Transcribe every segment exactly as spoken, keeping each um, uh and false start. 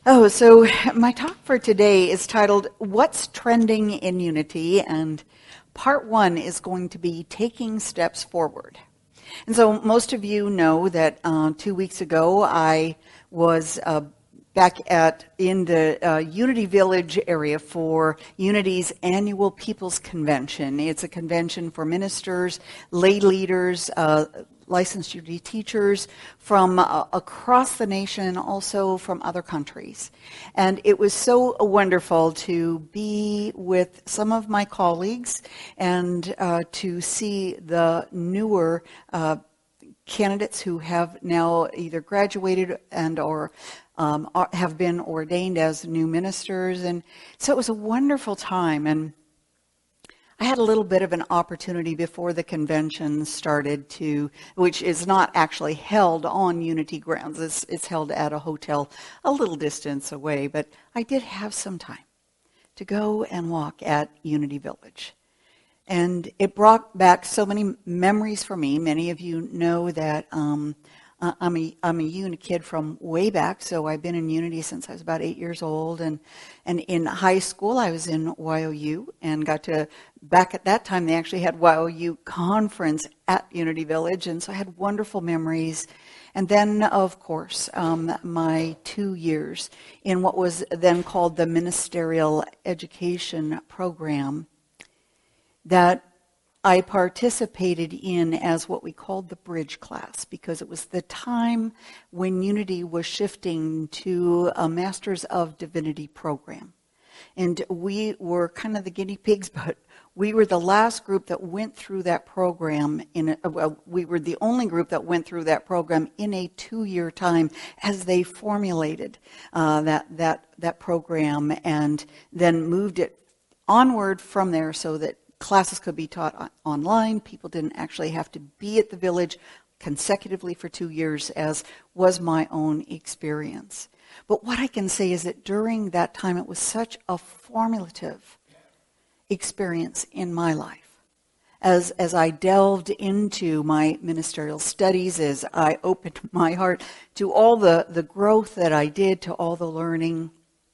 Oh, so my talk for today is titled, What's Trending in Unity? And part one is going to be Taking Steps Forward. And so most of you know that uh, two weeks ago I was uh, back at in the uh, Unity Village area for Unity's annual People's Convention. It's a convention for ministers, lay leaders, uh, licensed Unity teachers from uh, across the nation and also from other countries. And it was so wonderful to be with some of my colleagues and uh, to see the newer uh, candidates who have now either graduated and or um, are, have been ordained as new ministers. And so it was a wonderful time. And I had a little bit of an opportunity before the convention started to, which is not actually held on Unity grounds. It's, it's held at a hotel a little distance away, but I did have some time to go and walk at Unity Village. And it brought back so many memories for me. Many of you know that um, I'm a I'm a Unity kid from way back, so I've been in Unity since I was about eight years old. And and in high school, I was in Y O U and got to, back at that time, they actually had Y O U conference at Unity Village, and so I had wonderful memories. And then, of course, um, my two years in what was then called the Ministerial Education Program that I participated in as what we called the bridge class, because it was the time when Unity was shifting to a Masters of Divinity program. And we were kind of the guinea pigs, but we were the last group that went through that program in a, well, we were the only group that went through that program in a two-year time as they formulated uh, that that that program and then moved it onward from there so that classes could be taught online. People didn't actually have to be at the village consecutively for two years, as was my own experience. But what I can say is that during that time, it was such a formative experience in my life. As, as I delved into my ministerial studies, as I opened my heart to all the, the growth that I did, to all the learning.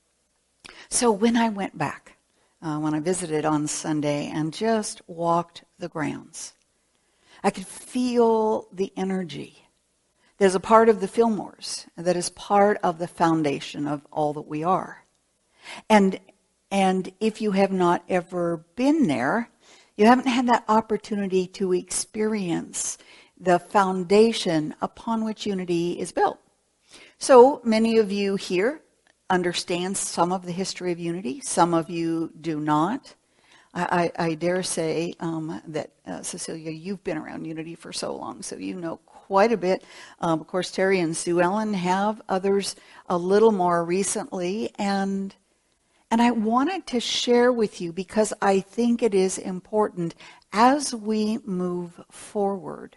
So when I went back, Uh, when I visited on Sunday and just walked the grounds, I could feel the energy. There's a part of the Fillmores that is part of the foundation of all that we are. And, and if you have not ever been there, you haven't had that opportunity to experience the foundation upon which Unity is built. So many of you here understand some of the history of Unity. Some of you do not. I, I, I dare say um, that, uh, Cecilia, you've been around Unity for so long, so you know quite a bit. Um, of course, Terry and Sue Ellen have, others a little more recently. And, and I wanted to share with you because I think it is important as we move forward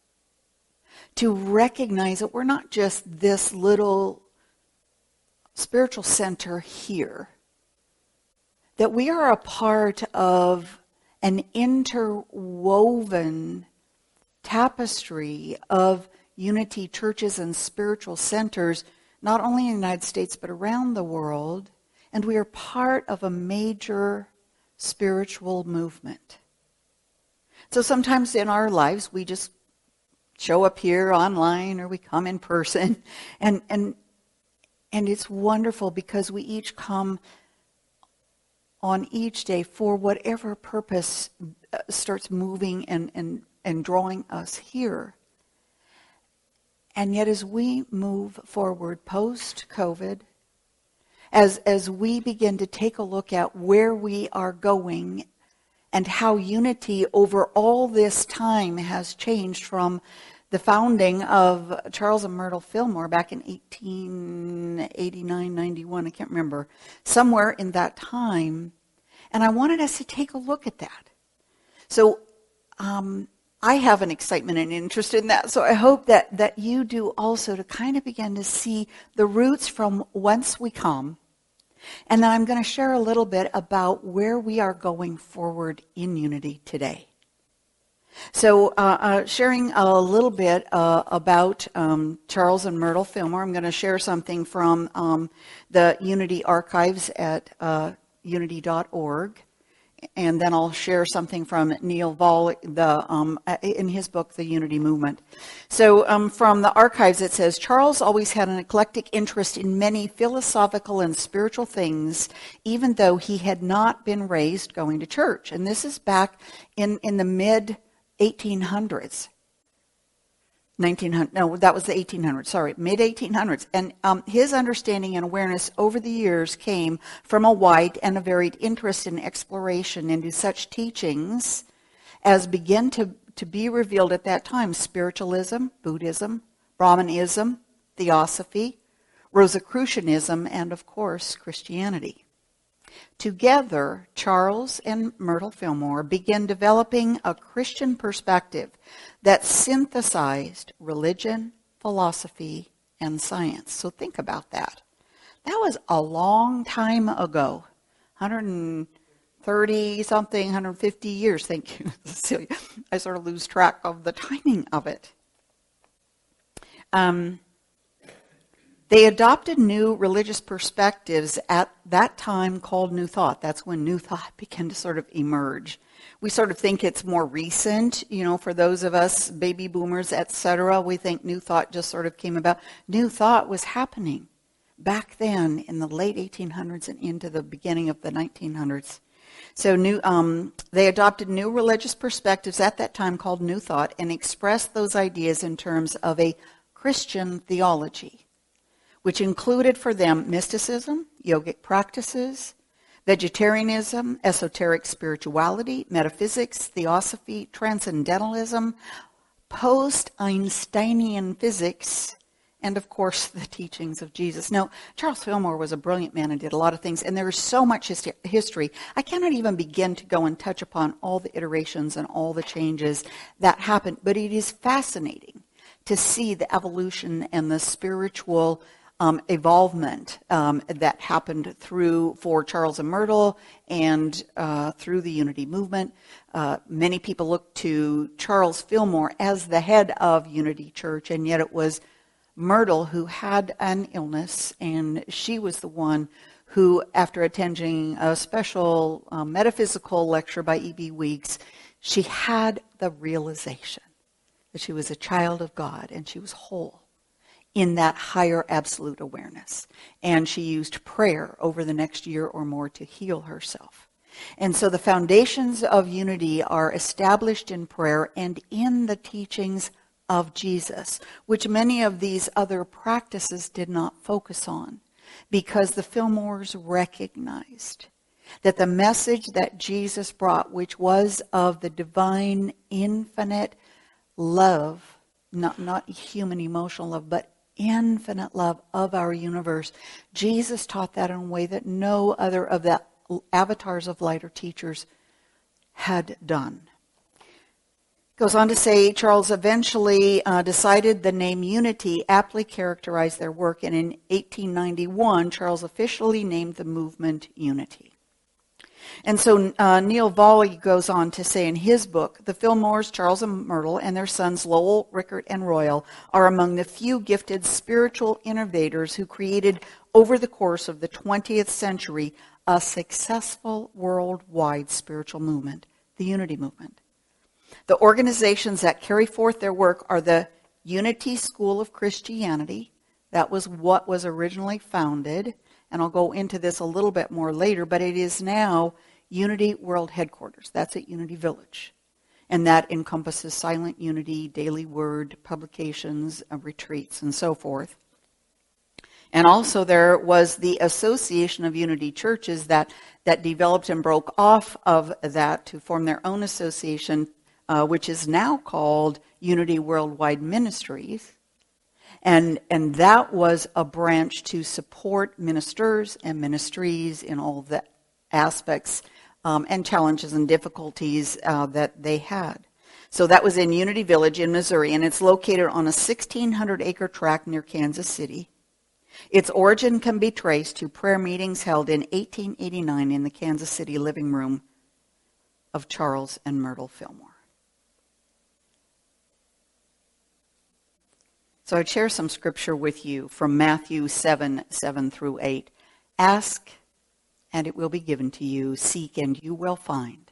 to recognize that we're not just this little spiritual center here, that we are a part of an interwoven tapestry of Unity churches and spiritual centers, not only in the United States but around the world, and we are part of a major spiritual movement. So sometimes in our lives we just show up here online or we come in person, and and And it's wonderful because we each come on each day for whatever purpose starts moving and, and, and drawing us here. And yet as we move forward post-COVID, as, as we begin to take a look at where we are going and how Unity over all this time has changed from the founding of Charles and Myrtle Fillmore back in eighteen eighty-nine, ninety-one, I can't remember, somewhere in that time. And I wanted us to take a look at that. So um, I have an excitement and interest in that. So I hope that, that you do also, to kind of begin to see the roots from whence we come. And then I'm going to share a little bit about where we are going forward in Unity today. So uh, uh, sharing a little bit uh, about um, Charles and Myrtle Fillmore, I'm going to share something from um, the Unity Archives at uh, unity dot org. And then I'll share something from Neil Voll, the, um, in his book, The Unity Movement. So um, from the archives, it says, Charles always had an eclectic interest in many philosophical and spiritual things, even though he had not been raised going to church. And this is back in, in the mid eighteen hundreds. nineteen hundred, no, that was the eighteen hundreds, sorry, mid eighteen hundreds. And um, his understanding and awareness over the years came from a wide and a varied interest in exploration into such teachings as began to, to be revealed at that time: spiritualism, Buddhism, Brahmanism, Theosophy, Rosicrucianism, and of course, Christianity. Together, Charles and Myrtle Fillmore began developing a Christian perspective that synthesized religion, philosophy, and science. So think about that. That was a long time ago, one hundred thirty something, one hundred fifty years. Thank you, Cecilia. I sort of lose track of the timing of it. Um, They adopted new religious perspectives at that time called New Thought. That's when New Thought began to sort of emerge. We sort of think it's more recent, you know, for those of us baby boomers, et cetera. We think New Thought just sort of came about. New Thought was happening back then in the late eighteen hundreds and into the beginning of the nineteen hundreds. So new, um, they adopted new religious perspectives at that time called New Thought and expressed those ideas in terms of a Christian theology, which included for them mysticism, yogic practices, vegetarianism, esoteric spirituality, metaphysics, theosophy, transcendentalism, post-Einsteinian physics, and of course the teachings of Jesus. Now, Charles Fillmore was a brilliant man and did a lot of things, and there is so much his- history. I cannot even begin to go and touch upon all the iterations and all the changes that happened, but it is fascinating to see the evolution and the spiritual Um, evolvement um, that happened through for Charles and Myrtle and uh, through the Unity Movement. Uh, many people look to Charles Fillmore as the head of Unity Church, and yet it was Myrtle who had an illness, and she was the one who, after attending a special uh, metaphysical lecture by E B Weeks, she had the realization that she was a child of God and she was whole in that higher absolute awareness. And she used prayer over the next year or more to heal herself. And so the foundations of unity are established in prayer and in the teachings of Jesus, which many of these other practices did not focus on, because the Fillmores recognized that the message that Jesus brought, which was of the divine, infinite love, not, not human emotional love, but infinite love of our universe. Jesus taught that in a way that no other of the avatars of light or teachers had done. Goes on to say, Charles eventually uh, decided the name Unity aptly characterized their work, and in eighteen ninety-one, Charles officially named the movement Unity. And so uh, Neil Volley goes on to say in his book, the Fillmores, Charles and Myrtle, and their sons Lowell, Rickert, and Royal are among the few gifted spiritual innovators who created, over the course of the twentieth century, a successful worldwide spiritual movement, the Unity Movement. The organizations that carry forth their work are the Unity School of Christianity. That was what was originally founded. And I'll go into this a little bit more later, but it is now Unity World Headquarters. That's at Unity Village. And that encompasses Silent Unity, Daily Word, publications, uh, retreats, and so forth. And also there was the Association of Unity Churches that, that developed and broke off of that to form their own association, uh, which is now called Unity Worldwide Ministries. And and that was a branch to support ministers and ministries in all the aspects um, and challenges and difficulties uh, that they had. So that was in Unity Village in Missouri, and it's located on a sixteen hundred acre tract near Kansas City. Its origin can be traced to prayer meetings held in eighteen eighty-nine in the Kansas City living room of Charles and Myrtle Fillmore. So I'd share some scripture with you from Matthew seven, seven through eight. Ask, and it will be given to you. Seek, and you will find.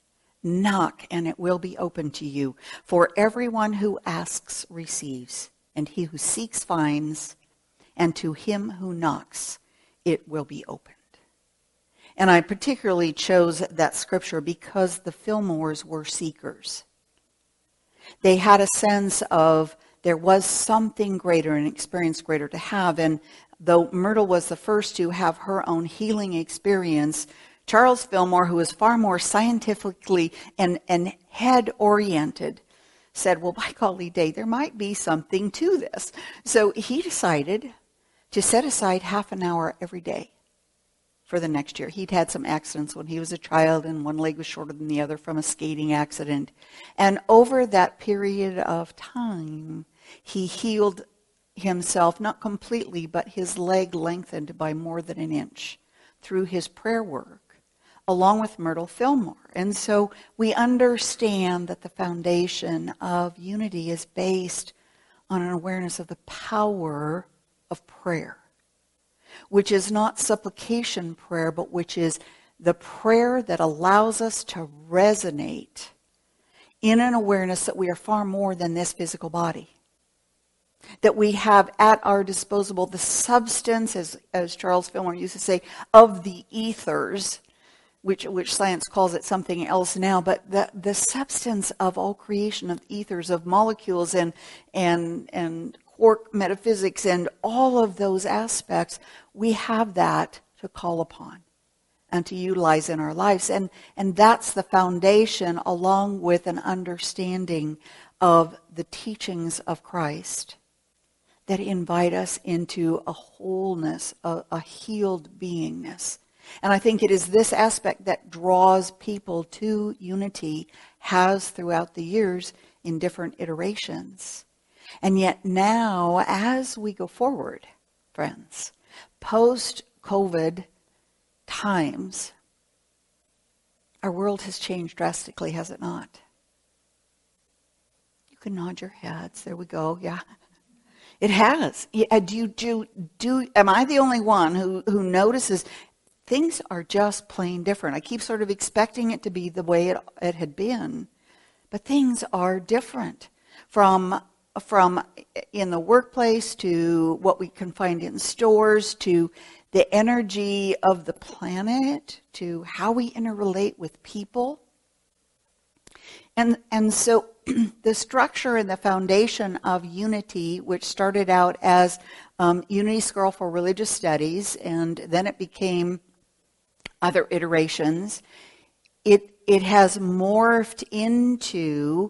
Knock, and it will be open to you. For everyone who asks receives, and he who seeks finds, and to him who knocks it will be opened. And I particularly chose that scripture because the Fillmores were seekers. They had a sense of there was something greater, an experience greater to have. And though Myrtle was the first to have her own healing experience, Charles Fillmore, who was far more scientifically and, and head-oriented, said, well, by golly day, there might be something to this. So he decided to set aside half an hour every day for the next year. He'd had some accidents when he was a child, and one leg was shorter than the other from a skating accident. And over that period of time, he healed himself, not completely, but his leg lengthened by more than an inch through his prayer work, along with Myrtle Fillmore. And so we understand that the foundation of unity is based on an awareness of the power of prayer, which is not supplication prayer, but which is the prayer that allows us to resonate in an awareness that we are far more than this physical body. That we have at our disposal the substance, as, as Charles Fillmore used to say, of the ethers, which, which science calls it something else now, but the, the substance of all creation, of ethers, of molecules and, and, and quark metaphysics and all of those aspects, we have that to call upon and to utilize in our lives. And, and that's the foundation, along with an understanding of the teachings of Christ that invite us into a wholeness, a, a healed beingness. And I think it is this aspect that draws people to unity, has throughout the years in different iterations. And yet now, as we go forward, friends, post-COVID times, our world has changed drastically, has it not? You can nod your heads. There we go. Yeah. It has. Yeah, do you do do am I the only one who, who notices things are just plain different? I keep sort of expecting it to be the way it, it had been, but things are different from from in the workplace to what we can find in stores to the energy of the planet to how we interrelate with people. And and so the structure and the foundation of unity, which started out as um, Unity School for Religious Studies, and then it became other iterations, it it has morphed into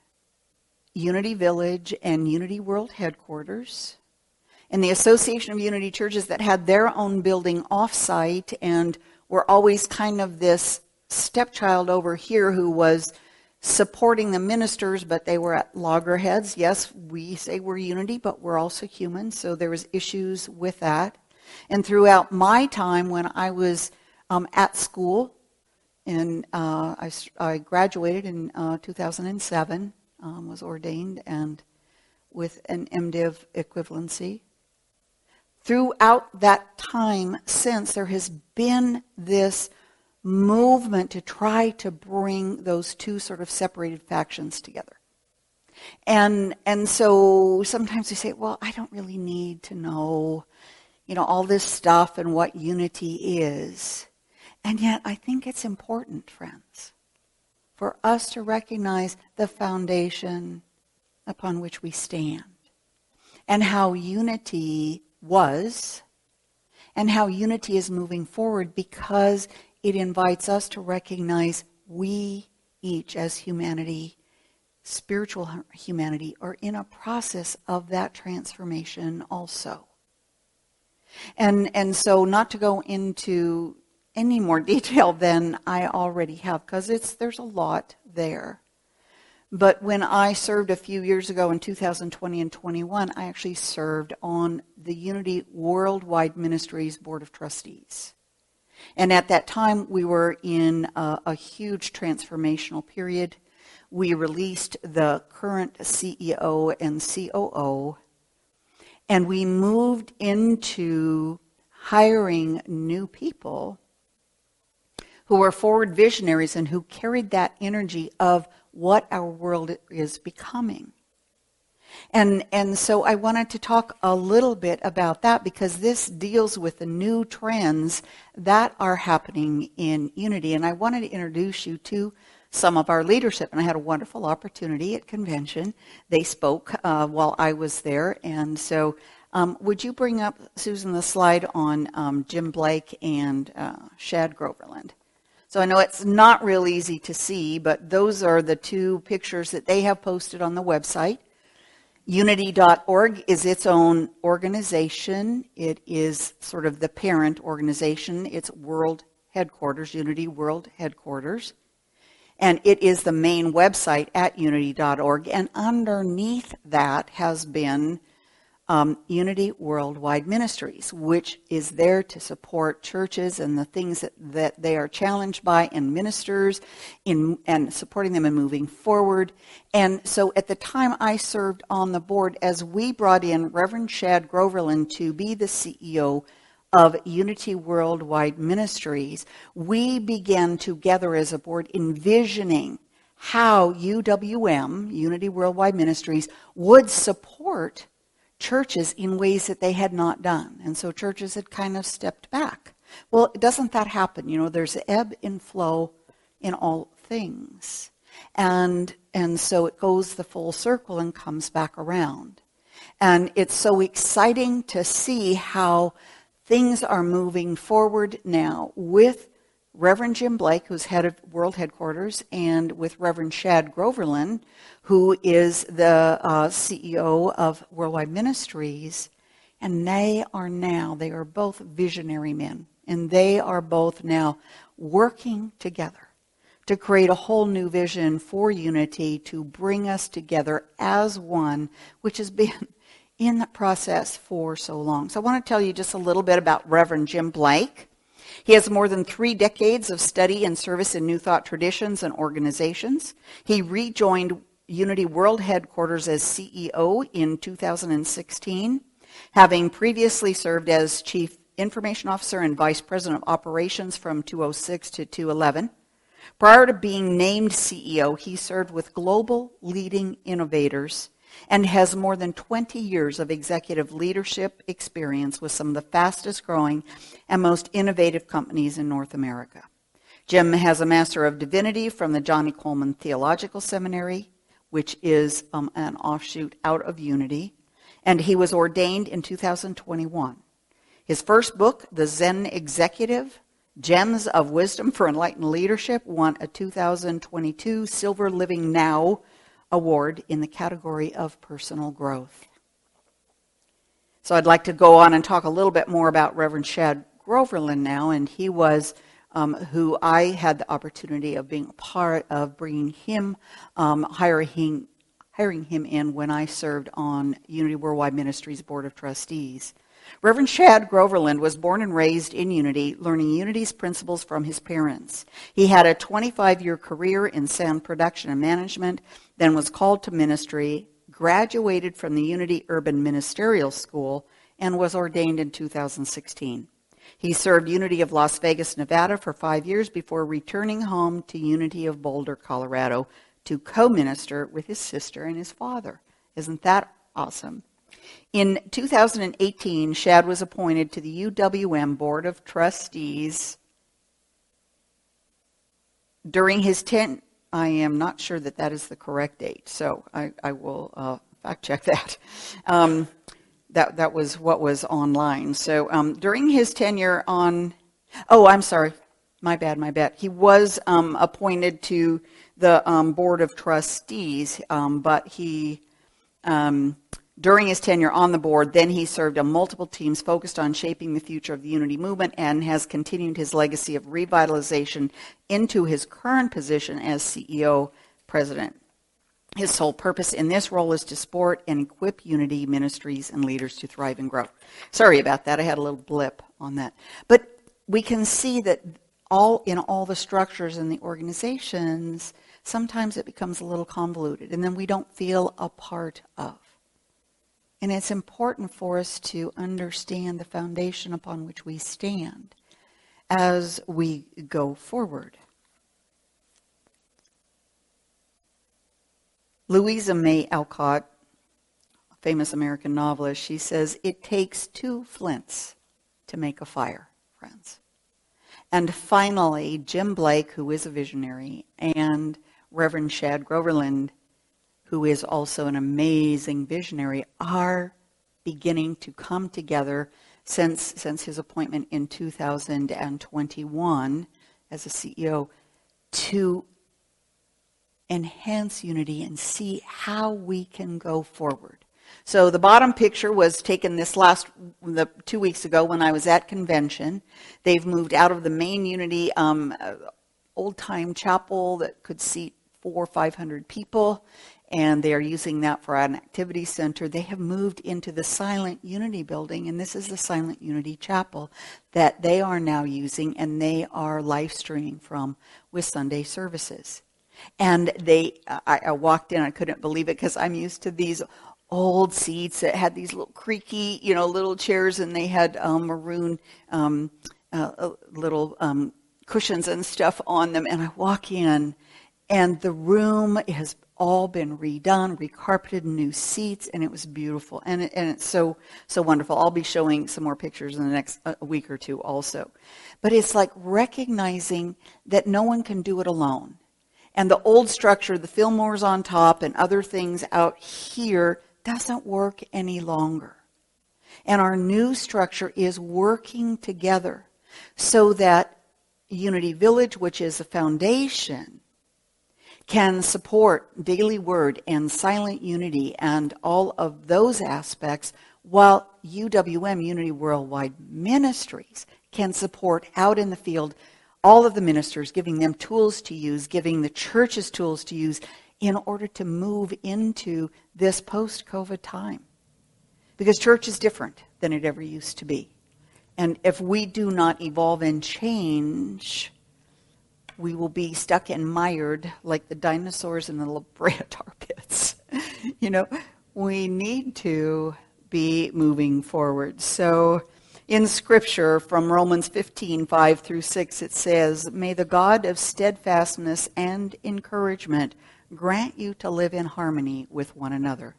Unity Village and Unity World Headquarters, and the Association of Unity Churches that had their own building off-site and were always kind of this stepchild over here who was supporting the ministers, but they were at loggerheads. Yes, we say we're unity, but we're also human, so there was issues with that. And throughout my time when I was um, at school, and uh, I, I graduated in uh, two thousand seven, um, was ordained and with an MDiv equivalency. Throughout that time since, there has been this movement to try to bring those two sort of separated factions together. And and so sometimes we say, well, I don't really need to know, you know, all this stuff and what unity is. And yet I think it's important, friends, for us to recognize the foundation upon which we stand and how unity was and how unity is moving forward, because it invites us to recognize we each as humanity, spiritual humanity, are in a process of that transformation also. And and so not to go into any more detail than I already have, because it's there's a lot there. But when I served a few years ago in two thousand twenty and twenty-one, I actually served on the Unity Worldwide Ministries Board of Trustees. And at that time, we were in a, a huge transformational period. We released the current C E O and C O O. And we moved into hiring new people who were forward visionaries and who carried that energy of what our world is becoming. And and so I wanted to talk a little bit about that because this deals with the new trends that are happening in Unity. And I wanted to introduce you to some of our leadership. And I had a wonderful opportunity at convention. They spoke uh, while I was there. And so um, would you bring up, Susan, the slide on um, Jim Blake and uh, Shad Groverland? So I know it's not real easy to see, but those are the two pictures that they have posted on the website. Unity dot org is its own organization. It is sort of the parent organization. It's world headquarters, Unity World Headquarters. And it is the main website at Unity dot org. And underneath that has been Um, Unity Worldwide Ministries, which is there to support churches and the things that, that they are challenged by and ministers in and supporting them in moving forward. And so at the time I served on the board, as we brought in Reverend Shad Groverland to be the C E O of Unity Worldwide Ministries, we began together as a board envisioning how U W M, Unity Worldwide Ministries, would support churches in ways that they had not done. And so churches had kind of stepped back. Well, doesn't that happen? You know, there's ebb and flow in all things. And and so it goes the full circle and comes back around. And it's so exciting to see how things are moving forward now with Reverend Jim Blake, who's head of World Headquarters, and with Reverend Shad Groverland, who is the uh, C E O of Worldwide Ministries. And they are now, they are both visionary men. And they are both now working together to create a whole new vision for Unity to bring us together as one, which has been in the process for so long. So I want to tell you just a little bit about Reverend Jim Blake. He has more than three decades of study and service in New Thought traditions and organizations. He rejoined Unity World Headquarters as C E O in two thousand sixteen, having previously served as Chief Information Officer and Vice President of Operations from two thousand six to two thousand eleven. Prior to being named C E O, he served with global leading innovators and has more than twenty years of executive leadership experience with some of the fastest growing and most innovative companies in North America. Jim has a Master of Divinity from the Johnny Coleman Theological Seminary, which is um, an offshoot out of Unity, and he was ordained in two thousand twenty-one. His first book, The Zen Executive, Gems of Wisdom for Enlightened Leadership, won a two thousand twenty-two Silver Living Now Award in the category of personal growth. So I'd like to go on and talk a little bit more about Reverend Shad Groverland now, and he was um, who I had the opportunity of being a part of bringing him, um, hiring, hiring him in when I served on Unity Worldwide Ministries Board of Trustees. Reverend Shad Groverland was born and raised in Unity, learning Unity's principles from his parents. He had a twenty-five-year career in sound production and management, then was called to ministry, graduated from the Unity Urban Ministerial School, and was ordained in two thousand sixteen. He served Unity of Las Vegas, Nevada for five years before returning home to Unity of Boulder, Colorado, to co-minister with his sister and his father. Isn't that awesome? In two thousand eighteen, Shad was appointed to the U W M Board of Trustees. During his ten, I am not sure that that is the correct date, so I, I will uh, fact check that. Um, that that was what was online. So um, during his tenure on, oh, I'm sorry, my bad, my bad. He was um, appointed to the um, Board of Trustees, um, but he. Um, During his tenure on the board, then he served on multiple teams focused on shaping the future of the Unity movement and has continued his legacy of revitalization into his current position as C E O president. His sole purpose in this role is to support and equip Unity ministries and leaders to thrive and grow. Sorry about that. I had a little blip on that. But we can see that all in all the structures in the organizations, sometimes it becomes a little convoluted, and then we don't feel a part of. And it's important for us to understand the foundation upon which we stand as we go forward. Louisa May Alcott, a famous American novelist, she says, "It takes two flints to make a fire, friends." And finally, Jim Blake, who is a visionary, and Reverend Shad Groverland, who is also an amazing visionary, are beginning to come together since, since his appointment in two thousand twenty-one as a C E O to enhance unity and see how we can go forward. So the bottom picture was taken this last, the, two weeks ago when I was at convention. They've moved out of the main Unity um, uh, old-time chapel that could seat four or five hundred people, and they are using that for an activity center. They have moved into the Silent Unity building, and this is the Silent Unity Chapel that they are now using, and they are live streaming from with Sunday services. And they, I, I walked in, I couldn't believe it because I'm used to these old seats that had these little creaky, you know, little chairs, and they had um, maroon um, uh, little um, cushions and stuff on them. And I walk in, and the room has all been redone, recarpeted, new seats, and it was beautiful. And, it, and it's so, so wonderful. I'll be showing some more pictures in the next uh, week or two also. But it's like recognizing that no one can do it alone. And the old structure, the Fillmore's on top and other things out here, doesn't work any longer. And our new structure is working together so that Unity Village, which is a foundation, can support Daily Word and Silent Unity and all of those aspects, while U W M, Unity Worldwide Ministries, can support out in the field all of the ministers, giving them tools to use, giving the churches tools to use in order to move into this post-COVID time. Because church is different than it ever used to be. And if we do not evolve and change, we will be stuck and mired like the dinosaurs in the La Brea tar pits. You know, we need to be moving forward. So in Scripture, from Romans fifteen, five through six, it says, "May the God of steadfastness and encouragement grant you to live in harmony with one another."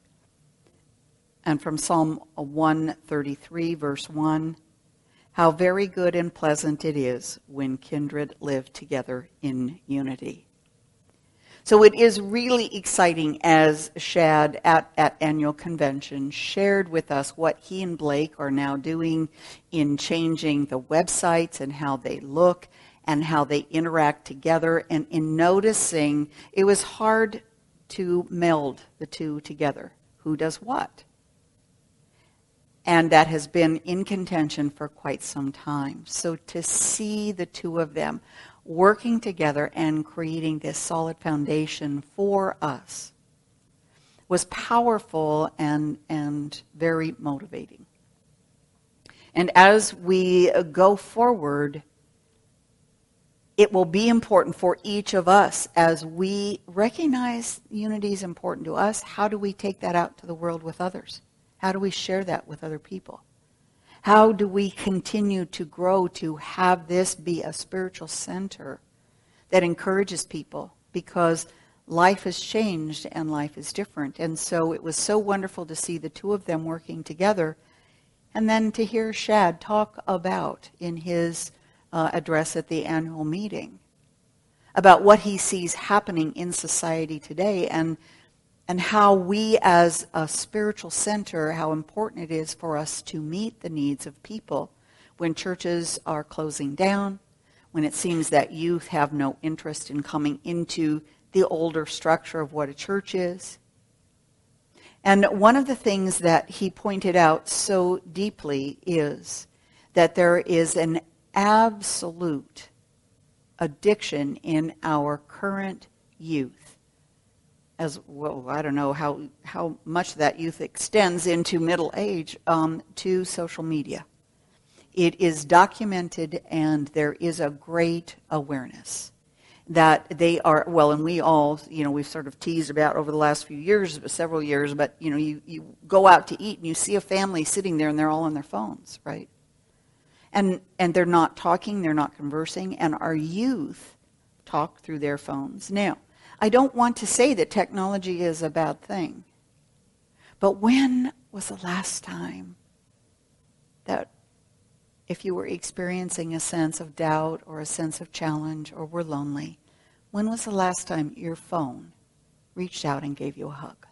And from Psalm one thirty-three, verse one, "How very good and pleasant it is when kindred live together in unity." So it is really exciting as Shad at, at annual convention shared with us what he and Blake are now doing in changing the websites and how they look and how they interact together. And in noticing, it was hard to meld the two together. Who does what? And that has been in contention for quite some time. So to see the two of them working together and creating this solid foundation for us was powerful and, and very motivating. And as we go forward, it will be important for each of us as we recognize unity is important to us. How do we take that out to the world with others? How do we share that with other people? How do we continue to grow to have this be a spiritual center that encourages people? Because life has changed and life is different. And so it was so wonderful to see the two of them working together. And then to hear Shad talk about in his uh, address at the annual meeting about what he sees happening in society today, and and how we as a spiritual center, how important it is for us to meet the needs of people when churches are closing down, when it seems that youth have no interest in coming into the older structure of what a church is. And one of the things that he pointed out so deeply is that there is an absolute addiction in our current youth. As well, I don't know how, how much that youth extends into middle age, um, to social media. It is documented and there is a great awareness. that they are, well, and we all, you know, we've sort of teased about over the last few years, several years, but, you know, you, you go out to eat and you see a family sitting there and they're all on their phones, right? And and they're not talking, they're not conversing, and our youth talk through their phones. Now, I don't want to say that technology is a bad thing, but when was the last time that if you were experiencing a sense of doubt or a sense of challenge or were lonely, when was the last time your phone reached out and gave you a hug?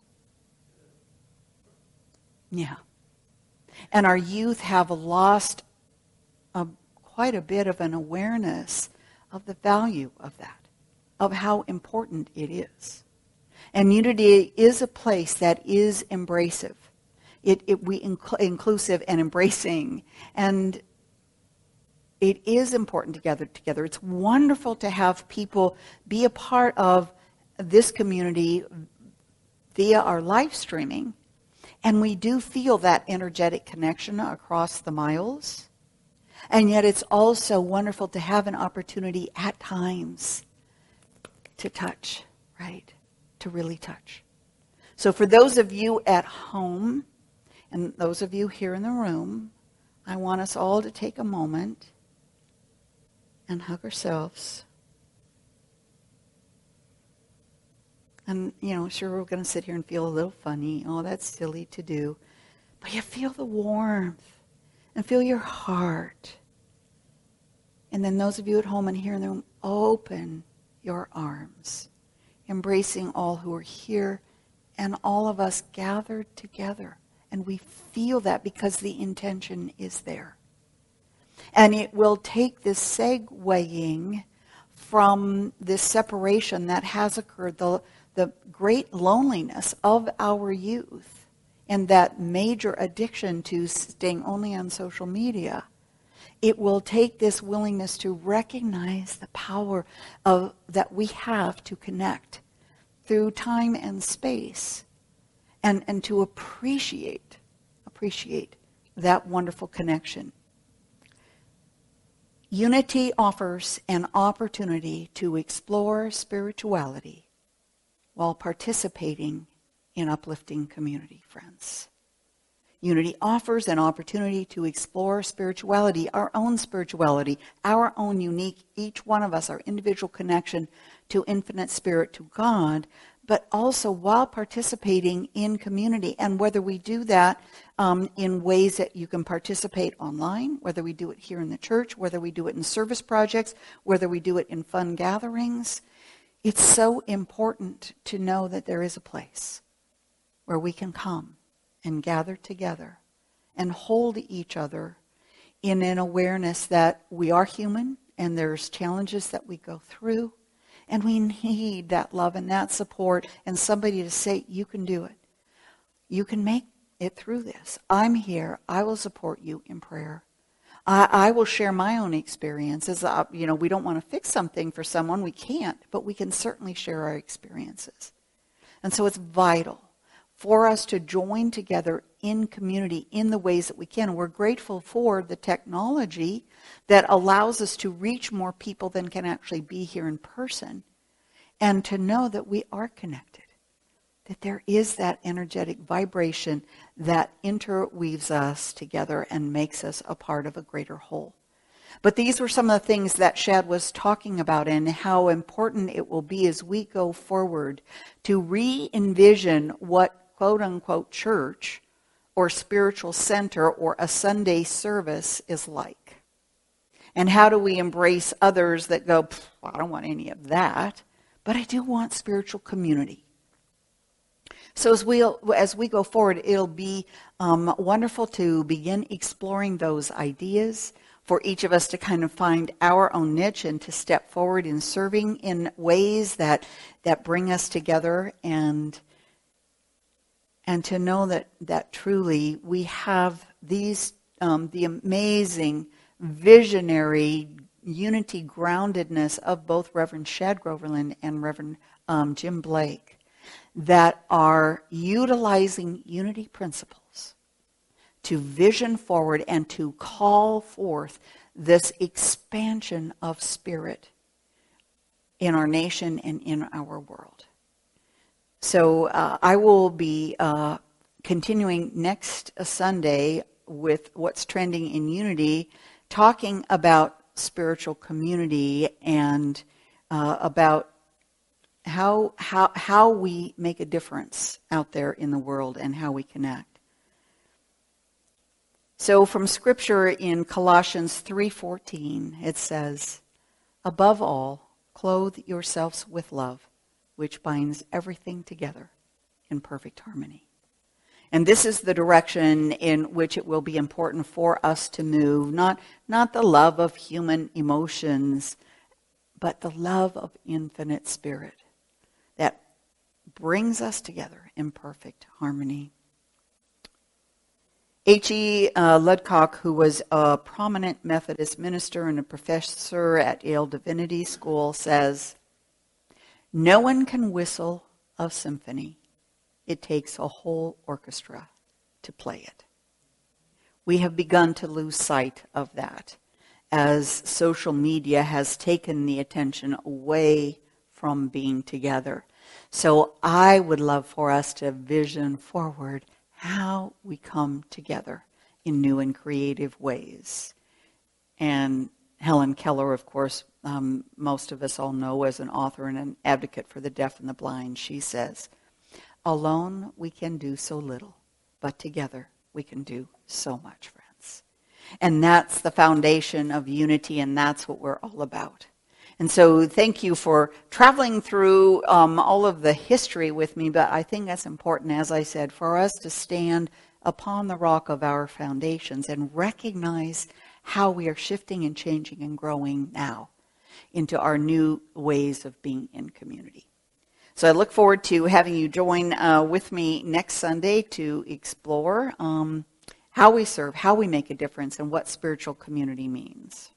Yeah. And our youth have lost a, quite a bit of an awareness of the value of that, of how important it is. And Unity is a place that is embracive. It, it we inc- inclusive and embracing. And it is important to gather together. It's wonderful to have people be a part of this community via our live streaming. And we do feel that energetic connection across the miles. And yet it's also wonderful to have an opportunity at times to touch, right? To really touch. So for those of you at home and those of you here in the room, I want us all to take a moment and hug ourselves. And, you know, sure, we're going to sit here and feel a little funny. Oh, that's silly to do. But you feel the warmth and feel your heart. And then those of you at home and here in the room, open your arms, embracing all who are here and all of us gathered together. And we feel that because the intention is there. And it will take this segueing from this separation that has occurred, the, the great loneliness of our youth, and that major addiction to staying only on social media. It will take this willingness to recognize the power of that we have to connect through time and space, and, and to appreciate, appreciate that wonderful connection. Unity offers an opportunity to explore spirituality while participating in uplifting community, friends. Unity offers an opportunity to explore spirituality, our own spirituality, our own unique, each one of us, our individual connection to infinite spirit, to God, but also while participating in community. And whether we do that um, in ways that you can participate online, whether we do it here in the church, whether we do it in service projects, whether we do it in fun gatherings, it's so important to know that there is a place where we can come and gather together and hold each other in an awareness that we are human and there's challenges that we go through, and we need that love and that support and somebody to say, you can do it. You can make it through this. I'm here. I will support you in prayer. I, I will share my own experiences. Uh, you know, we don't want to fix something for someone. We can't, but we can certainly share our experiences. And so it's vital for us to join together in community in the ways that we can. We're grateful for the technology that allows us to reach more people than can actually be here in person, and to know that we are connected, that there is that energetic vibration that interweaves us together and makes us a part of a greater whole. But these were some of the things that Shad was talking about, and how important it will be as we go forward to re-envision what quote-unquote church or spiritual center or a Sunday service is like. And how do we embrace others that go, I don't want any of that, but I do want spiritual community. So as we as we go forward, it'll be um, wonderful to begin exploring those ideas, for each of us to kind of find our own niche and to step forward in serving in ways that that bring us together, and and to know that that truly we have these um, the amazing visionary unity groundedness of both Reverend Shad Groverland and Reverend um, Jim Blake, that are utilizing unity principles to vision forward and to call forth this expansion of spirit in our nation and in our world. So uh, I will be uh, continuing next Sunday with What's Trending in Unity, talking about spiritual community and uh, about how how how we make a difference out there in the world and how we connect. So from Scripture in Colossians three fourteen, it says, "Above all, clothe yourselves with love, which binds everything together in perfect harmony." And this is the direction in which it will be important for us to move, not, not the love of human emotions, but the love of infinite spirit that brings us together in perfect harmony. H E Uh, Ludcock, who was a prominent Methodist minister and a professor at Yale Divinity School, says, "No one can whistle a symphony. It takes a whole orchestra to play it." We have begun to lose sight of that as social media has taken the attention away from being together. So I would love for us to vision forward how we come together in new and creative ways. And Helen Keller, of course, um, most of us all know as an author and an advocate for the deaf and the blind, she says, "Alone we can do so little, but together we can do so much, friends." And that's the foundation of unity, and that's what we're all about. And so thank you for traveling through um, all of the history with me, but I think that's important, as I said, for us to stand upon the rock of our foundations and recognize how we are shifting and changing and growing now into our new ways of being in community. So I look forward to having you join uh, with me next Sunday to explore um, how we serve, how we make a difference, and what spiritual community means.